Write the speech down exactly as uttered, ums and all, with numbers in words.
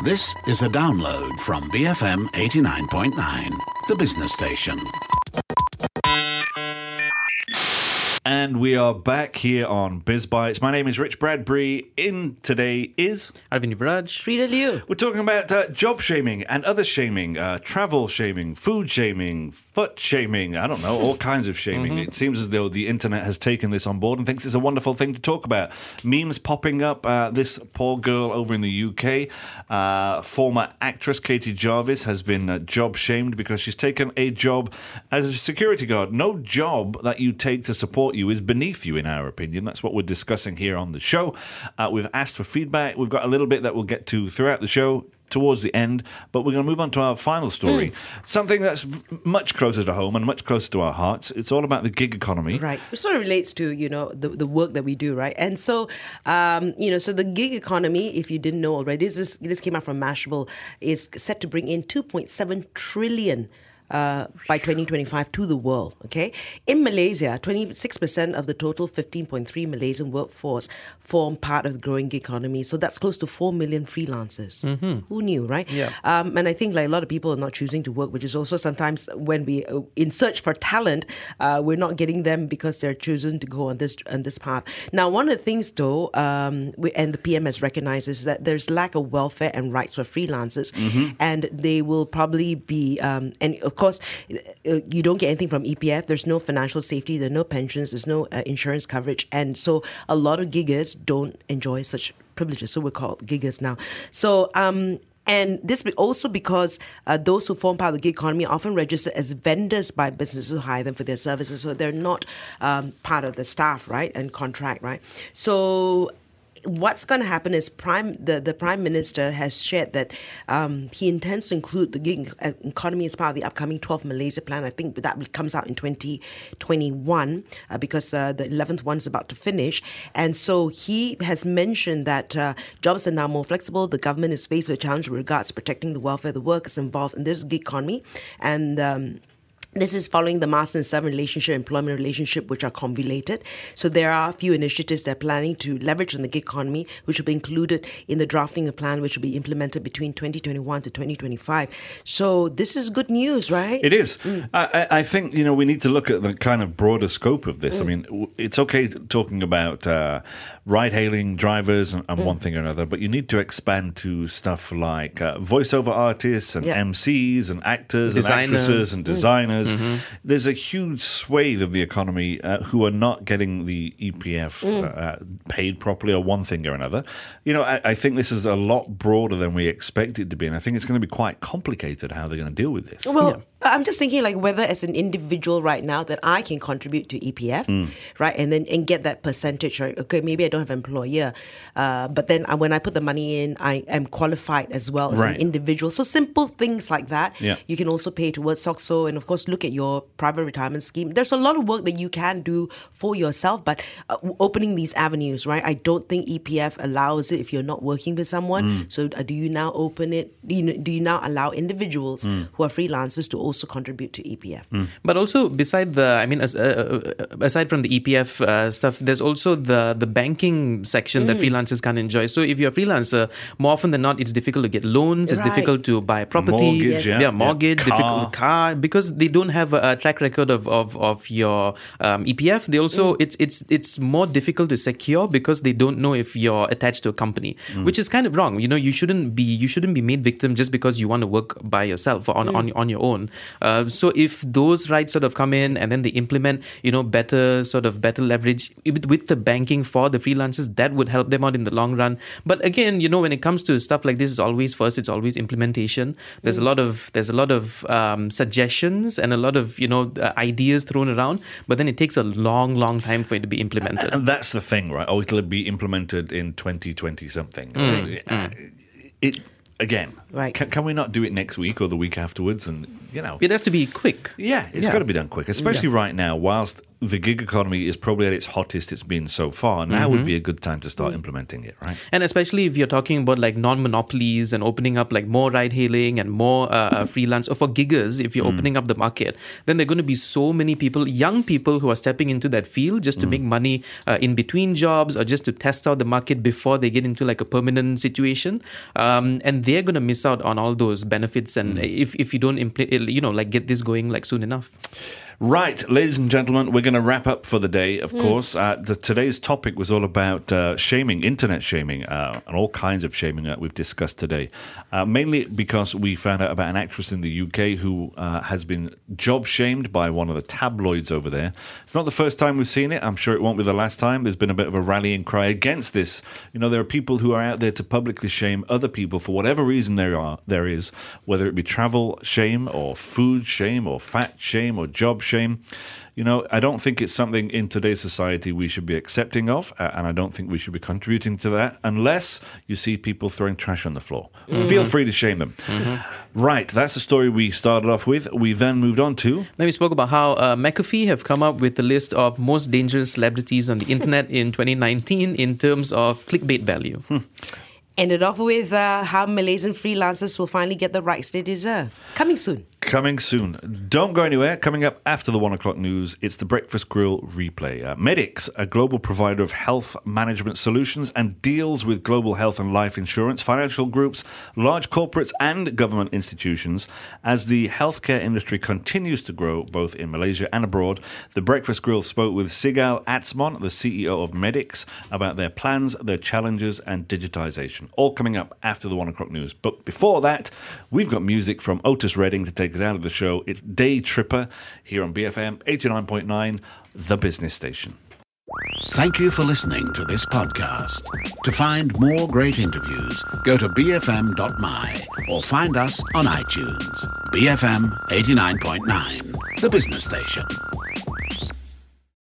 This is a download from B F M eighty-nine point nine, the business station. And we are back here on Biz Bites. My name is Rich Bradbury. In today is Arvind Vraj. Frida Liu. We're talking about uh, job shaming and other shaming, uh, travel shaming, food shaming, foot shaming, I don't know, all kinds of shaming. Mm-hmm. It seems as though the internet has taken this on board and thinks it's a wonderful thing to talk about. Memes popping up. Uh, this poor girl over in the U K, uh, former actress Katie Jarvis, has been uh, job shamed because she's taken a job as a security guard. No job that you take to support you is beneath you, in our opinion. That's what we're discussing here on the show. Uh, we've asked for feedback. We've got a little bit that we'll get to throughout the show towards the end, but we're going to move on to our final story. Mm. Something that's v- much closer to home and much closer to our hearts. It's all about the gig economy. Right. It sort of relates to, you know, the, the work that we do, right? And so, um, you know, so the gig economy, if you didn't know already, this is, this came out from Mashable, is set to bring in two point seven trillion Uh, by twenty twenty-five to the world, okay? In Malaysia, twenty-six percent of the total fifteen point three Malaysian workforce form part of the growing gig economy. So that's close to four million freelancers. Mm-hmm. Who knew, right? Yeah. Um, and I think like a lot of people are not choosing to work, which is also sometimes when we, uh, in search for talent, uh, we're not getting them because they're choosing to go on this on this path. Now, one of the things though, um, we, and the P M has recognized is that there's lack of welfare and rights for freelancers, mm-hmm. and they will probably be, um, and of course, you don't get anything from E P F. There's no financial safety. There are no pensions. There's no uh, insurance coverage. And so a lot of giggers don't enjoy such privileges. So we're called giggers now. So, um, and this also because uh, those who form part of the gig economy are often registered as vendors by businesses who hire them for their services. So they're not um, part of the staff, right, and contract, right? So what's going to happen is prime the, the Prime Minister has shared that um, he intends to include the gig economy as part of the upcoming twelfth Malaysia Plan. I think that comes out in twenty twenty-one uh, because uh, the eleventh one is about to finish. And so he has mentioned that uh, jobs are now more flexible. The government is faced with a challenge with regards to protecting the welfare of the workers involved in this gig economy. And um, this is following the master and servant relationship, employment relationship, which are convoluted. So there are a few initiatives they're planning to leverage on the gig economy, which will be included in the drafting a plan, which will be implemented between twenty twenty-one to twenty twenty-five. So this is good news, right? It is. Mm. I, I think, you know, we need to look at the kind of broader scope of this. Mm. I mean, it's okay talking about uh, ride-hailing drivers and, and mm. one thing or another, but you need to expand to stuff like uh, voiceover artists and yeah. M Cs and actors designers. and actresses and designers. Mm. Mm-hmm. There's a huge swathe of the economy uh, who are not getting the E P F mm. uh, paid properly or one thing or another. You know, I, I think this is a lot broader than we expect it to be, and I think it's going to be quite complicated how they're going to deal with this. Well, yeah. I'm just thinking like whether as an individual right now that I can contribute to E P F, mm. right, and then and get that percentage, right? Okay, maybe I don't have an employer, uh, but then when I put the money in, I am qualified as well as right. an individual. So simple things like that, yeah. you can also pay towards S O C S O, and of course look at your private retirement scheme. There's a lot of work that you can do for yourself, but uh, opening these avenues, right? I don't think E P F allows it if you're not working with someone. Mm. So uh, do you now open it? Do you, do you now allow individuals mm. who are freelancers to also contribute to E P F? Mm. But also beside the, I mean, as, uh, aside from the E P F uh, stuff, there's also the the banking section mm. that freelancers can't enjoy. So if you're a freelancer, more often than not, it's difficult to get loans. It's right. difficult to buy property. Mortgage, yes. yeah. yeah, mortgage, yeah. difficult car, because they don't have a, a track record of of, of your um, E P F. They also mm. it's it's it's more difficult to secure because they don't know if you're attached to a company, mm. which is kind of wrong. You know, you shouldn't be you shouldn't be made victim just because you want to work by yourself or on mm. on, on your own. Uh, so if those rights sort of come in and then they implement, you know, better sort of better leverage with, with the banking for the freelancers, that would help them out in the long run. But again, you know, when it comes to stuff like this, it's always first, it's always implementation. There's mm. a lot of there's a lot of um, suggestions and a lot of, you know, uh, ideas thrown around, but then it takes a long, long time for it to be implemented. And that's the thing, right? Oh, it'll be implemented in twenty twenty something. Mm. Uh, Mm. It again, right? Can, can we not do it next week or the week afterwards? And you know, it has to be quick. Yeah, it's yeah. got to be done quick, especially yeah. right now, whilst the gig economy is probably at its hottest it's been so far. Now Mm-hmm. would be a good time to start implementing it, right? And especially if you're talking about like non-monopolies and opening up like more ride-hailing and more uh, freelance, or for giggers, if you're opening up the market, then there are going to be so many people, young people who are stepping into that field just to make money uh, in between jobs or just to test out the market before they get into like a permanent situation. Um, and they're going to miss out on all those benefits. And if, if you don't, impl- you know, like get this going like soon enough. Right, ladies and gentlemen, we're going to wrap up for the day, of course. Uh, the, today's topic was all about uh, shaming, internet shaming, uh, and all kinds of shaming that we've discussed today. Uh, mainly because we found out about an actress in the U K who uh, has been job shamed by one of the tabloids over there. It's not the first time we've seen it. I'm sure it won't be the last time. There's been a bit of a rallying cry against this. You know, there are people who are out there to publicly shame other people for whatever reason there are. There is, whether it be travel shame or food shame or fat shame or job shame. Shame. You know, I don't think it's something in today's society we should be accepting of, uh, and I don't think we should be contributing to that unless you see people throwing trash on the floor. Mm-hmm. Feel free to shame them. Mm-hmm. Right, that's the story we started off with. We then moved on to... Then we spoke about how uh, McAfee have come up with the list of most dangerous celebrities on the internet in twenty nineteen in terms of clickbait value. Hmm. Ended off with uh, how Malaysian freelancers will finally get the rights they deserve. Coming soon. Coming soon. Don't go anywhere. Coming up after the one o'clock news, it's the Breakfast Grill replay. Uh, Medix, a global provider of health management solutions and deals with global health and life insurance, financial groups, large corporates and government institutions. As the healthcare industry continues to grow, both in Malaysia and abroad, the Breakfast Grill spoke with Sigal Atsmon, the C E O of Medix, about their plans, their challenges and digitization. All coming up after the one o'clock news. But before that, we've got music from Otis Redding to take us out of the show. It's Day Tripper here on B F M eighty-nine point nine, the business station. Thank you for listening to this podcast. To find more great interviews, go to b f m dot m y or find us on iTunes. B F M eighty-nine point nine, the business station.